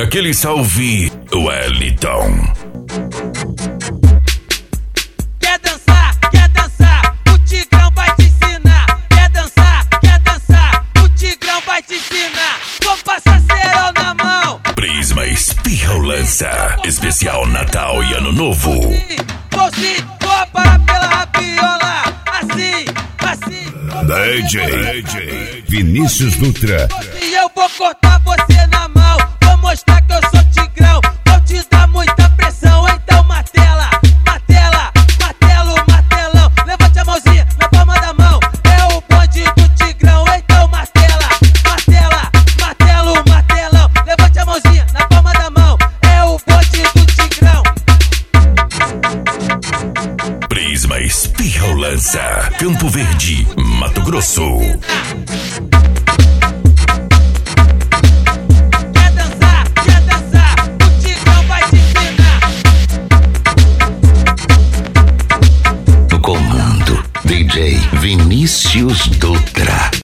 aquele salve, Wellington. Quer dançar, o Tigrão vai te ensinar. Quer dançar, o Tigrão vai te ensinar. Vou passar cerol na mão. Prisma Espirra ou Lança, especial Natal e Ano Novo. Vou parar pela rabiola. Assim. DJ Vinícius Dutra. E eu vou cortar você na mão. Vou mostrar que eu sou Tigrão. Vou te dar muita pressão. Então martelo. Levante a mãozinha na palma da mão. É o bonde do Tigrão. Então martelão. Levante a mãozinha na palma da mão. É o bonde do Tigrão. Prisma Espirra ou Lança, Campo Verde, Mato Grosso. Quer dançar, o Tigrão vai te ensinar. No comando, DJ Vinícius Dutra.